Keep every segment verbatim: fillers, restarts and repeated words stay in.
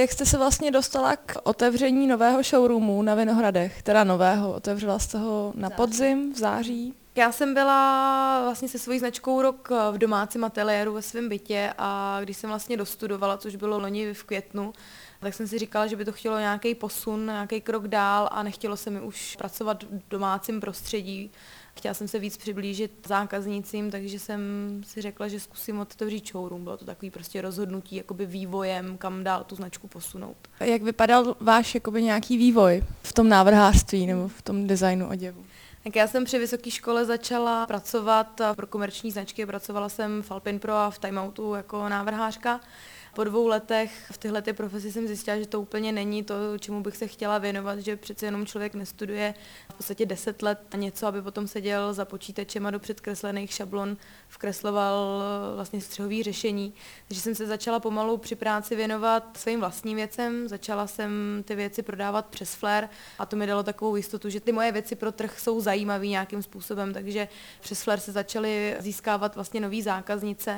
jak jste se vlastně dostala k otevření nového showroomu na Vinohradech, teda nového, otevřela jste ho na podzim v září? Já jsem byla vlastně se svojí značkou rok v domácím ateliéru ve svém bytě a když jsem vlastně dostudovala, což bylo loni v květnu, tak jsem si říkala, že by to chtělo nějaký posun, nějaký krok dál a nechtělo se mi už pracovat v domácím prostředí. Chtěla jsem se víc přiblížit zákaznícím, takže jsem si řekla, že zkusím otevřít showroom. Bylo to takový prostě rozhodnutí jakoby vývojem, kam dál tu značku posunout. Jak vypadal váš jakoby nějaký vývoj v tom návrhářství nebo v tom designu oděvu? Tak já jsem při vysoké škole začala pracovat pro komerční značky, pracovala jsem v Alpin Pro a v Time Outu jako návrhářka. Po dvou letech v téhle profesi jsem zjistila, že to úplně není to, čemu bych se chtěla věnovat, že přece jenom člověk nestuduje v podstatě deset let a něco, aby potom seděl za počítačem a do předkreslených šablon vkresloval vlastně střihový řešení. Takže jsem se začala pomalu při práci věnovat svým vlastním věcem, začala jsem ty věci prodávat přes Flair a to mi dalo takovou jistotu, že ty moje věci pro trh jsou zajímavé nějakým způsobem, takže přes Flair se začaly získávat vlastně nový zákaznice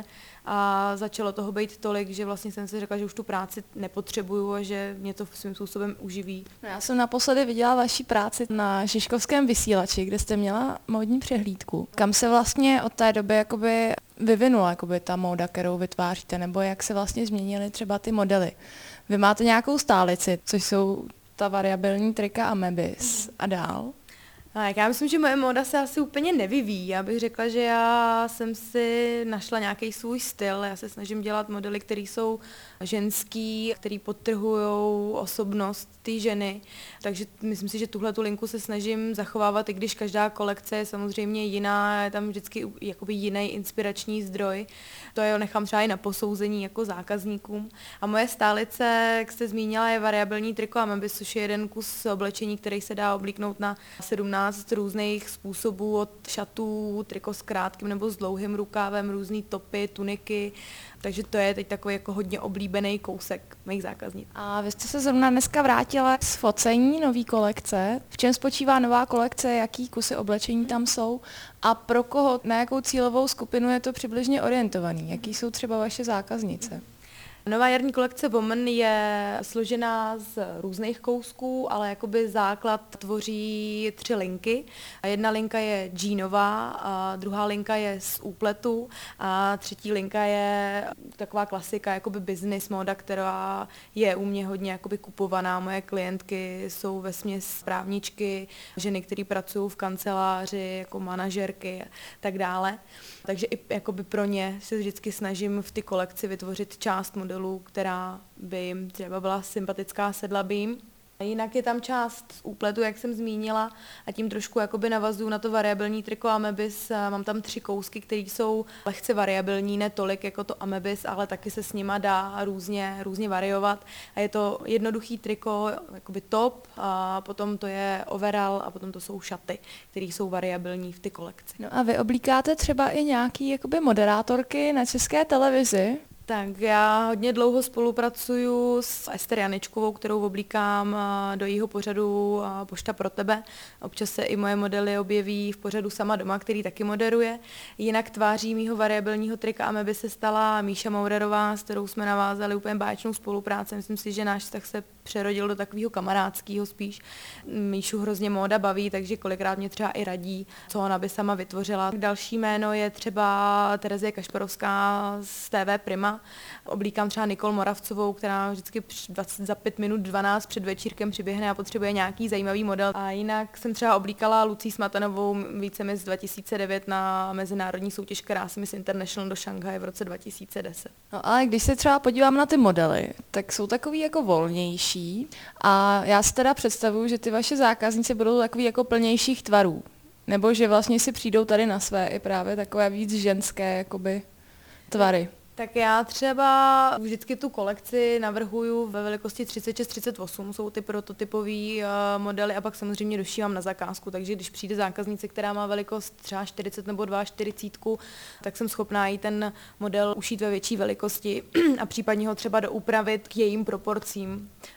a začalo toho být tolik, že vlastně jsem si řekla, že už tu práci nepotřebuju a že mě to svým způsobem uživí. No, já jsem naposledy viděla vaši práci na Žižkovském vysílači, kde jste měla módní přehlídku. Kam se vlastně od té doby jakoby vyvinula jakoby ta móda, kterou vytváříte, nebo jak se vlastně změnily třeba ty modely? Vy máte nějakou stálici, což jsou ta variabilní trika Amebis a dál? Tak já myslím, že moje móda se asi úplně nevyvíjí. Já bych řekla, že já jsem si našla nějaký svůj styl. Já se snažím dělat modely, které jsou ženský, které podtrhují osobnost té ženy. Takže myslím si, že tuhle tu linku se snažím zachovávat, i když každá kolekce je samozřejmě jiná, je tam vždycky jakoby jiný inspirační zdroj. To je nechám třeba i na posouzení jako zákazníkům. A moje stálice, jak jste zmínila, je variabilní triko Amebis, což je jeden kus oblečení, který se dá oblíknout na sedmnáct různých způsobů, od šatů, triko s krátkým nebo s dlouhým rukávem, různý topy, tuniky. Takže to je teď takový jako hodně oblíbený kousek mých zákazníků. A vy jste se zrovna dneska vrátila z focení nový kolekce. V čem spočívá nová kolekce, jaký kusy oblečení tam jsou a pro koho, na jakou cílovou skupinu je to přibližně orientovaný? Jaký jsou třeba vaše zákaznice? Nová jarní kolekce Woman je složená z různých kousků, ale jakoby základ tvoří tři linky. Jedna linka je džínová, a druhá linka je z úpletu a třetí linka je taková klasika, jakoby business móda, která je u mě hodně jakoby kupovaná. Moje klientky jsou vesměs právničky, ženy, které pracují v kanceláři, jako manažerky a tak dále. Takže i jakoby pro ně se vždycky snažím v ty kolekci vytvořit část modelů, která by jim třeba byla sympatická, sedla by jim. Jinak je tam část z úpletu, jak jsem zmínila, a tím trošku jakoby navazuju na to variabilní triko Amebis. Mám tam tři kousky, které jsou lehce variabilní, ne tolik jako to Amebis, ale taky se s nima dá různě, různě variovat. A je to jednoduchý triko, jakoby top, a potom to je overall a potom to jsou šaty, které jsou variabilní v ty kolekci. No a vy oblíkáte třeba i nějaký jakoby moderátorky na České televizi? Tak já hodně dlouho spolupracuju s Ester Janičkovou, kterou oblíkám do jejího pořadu Pošta pro tebe. Občas se i moje modely objeví v pořadu Sama doma, který taky moderuje. Jinak tváří mýho variabilního trika Amebis se stala Míša Maurerová, s kterou jsme navázali úplně báječnou spolupráci. Myslím si, že náš vztah se přerodil do takového kamarádského spíš. Míšu hrozně móda baví, takže kolikrát mě třeba i radí, co ona by sama vytvořila. Další jméno je třeba Terezie Kašparovská z T V Prima. Oblíkám třeba Nikol Moravcovou, která vždycky dvacet, za pět minut dvanáct před večírkem přiběhne a potřebuje nějaký zajímavý model. A jinak jsem třeba oblíkala Lucii Smatanovou více Miss dva tisíce devět na mezinárodní soutěž krásy Miss International do Šanghaje v roce dva tisíce deset. No ale když se třeba podívám na ty modely, tak jsou takový jako volnější a já si teda představuju, že ty vaše zákazníci budou takový jako plnějších tvarů. Nebo že vlastně si přijdou tady na své i právě takové víc ženské jakoby tvary. Tak já třeba vždycky tu kolekci navrhuju ve velikosti třicet šest třicet osm, jsou ty prototypové uh, modely a pak samozřejmě došívám na zakázku, takže když přijde zákaznice, která má velikost třeba čtyřicet nebo čtyřicet dva, tak jsem schopná jí ten model ušít ve větší velikosti a případně ho třeba doupravit k jejím proporcím,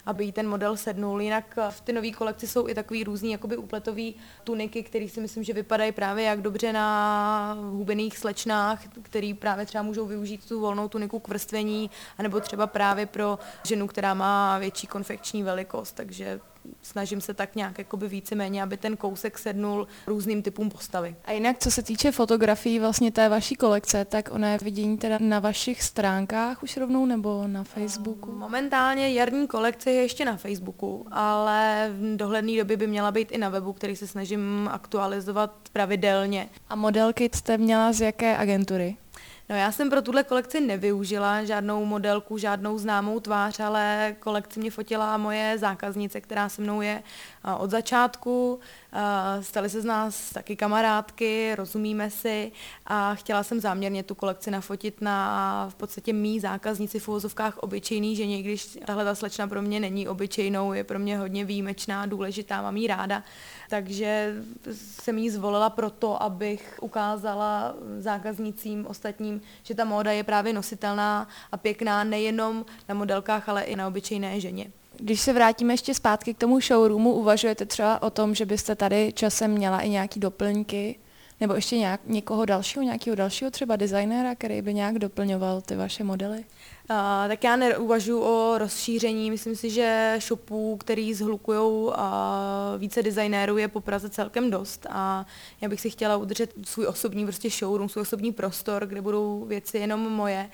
aby jí ten model sednul. Jinak v ty nové kolekci jsou i takový různý jakoby úpletový tuniky, které si myslím, že vypadají právě jak dobře na hubených slečnách, který právě třeba můžou využít tu volnou tuniku k vrstvení, anebo třeba právě pro ženu, která má větší konfekční velikost, takže snažím se tak nějak jakoby víceméně, aby ten kousek sednul různým typům postavy. A jinak, co se týče fotografií vlastně té vaší kolekce, tak ona je vidění teda na vašich stránkách už rovnou nebo na Facebooku? Momentálně jarní kolekce je ještě na Facebooku, ale v dohledné době by měla být i na webu, který se snažím aktualizovat pravidelně. A modelky jste měla z jaké agentury? No já jsem pro tuhle kolekci nevyužila žádnou modelku, žádnou známou tvář, ale kolekci mě fotila moje zákaznice, která se mnou je od začátku. Staly se z nás taky kamarádky, rozumíme si a chtěla jsem záměrně tu kolekci nafotit na v podstatě mý zákaznici v uvozovkách obyčejný ženě, když tahle ta slečna pro mě není obyčejnou, je pro mě hodně výjimečná, důležitá, mám jí ráda. Takže jsem ji zvolila proto, abych ukázala zákaznicím ostatním, že ta móda je právě nositelná a pěkná nejenom na modelkách, ale i na obyčejné ženě. Když se vrátíme ještě zpátky k tomu showroomu, uvažujete třeba o tom, že byste tady časem měla i nějaký doplňky, nebo ještě nějak, někoho dalšího, nějakého dalšího třeba designéra, který by nějak doplňoval ty vaše modely? Uh, tak já neuvažuji o rozšíření, myslím si, že shopů, který zhlukují uh, více designérů, je po Praze celkem dost a já bych si chtěla udržet svůj osobní prostě showroom, svůj osobní prostor, kde budou věci jenom moje,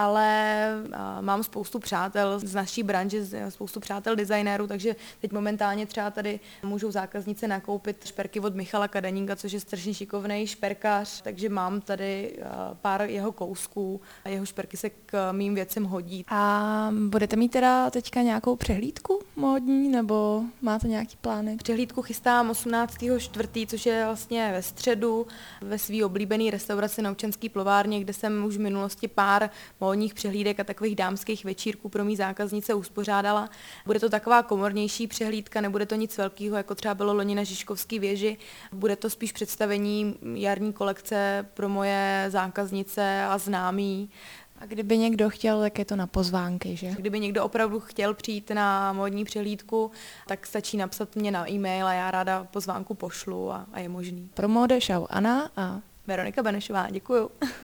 ale uh, mám spoustu přátel z naší branže, spoustu přátel designérů, takže teď momentálně třeba tady můžou zákaznice nakoupit šperky od Michala Kadaníka, což je strašně šikovnej šperkař, takže mám tady uh, pár jeho kousků a jeho šperky se k mým věcem hodí. A budete mít teda teďka nějakou přehlídku módní, nebo máte nějaký plány? Přehlídku chystám osmnáctého čtvrtého, což je vlastně ve středu, ve svý oblíbený restauraci na Občanský plovárně, kde jsem už v minulosti pár módních přehlídek a takových dámských večírků pro mý zákaznice uspořádala. Bude to taková komornější přehlídka, nebude to nic velkého, jako třeba bylo loni na Žižkovské věži. Bude to spíš představení jarní kolekce pro moje zákaznice a známí. A kdyby někdo chtěl, tak je to na pozvánky, že? Kdyby někdo opravdu chtěl přijít na módní přehlídku, tak stačí napsat mě na e-mail a já ráda pozvánku pošlu a, a je možný. Pro Mode Show Anna a Veronika Benešová, děkuju.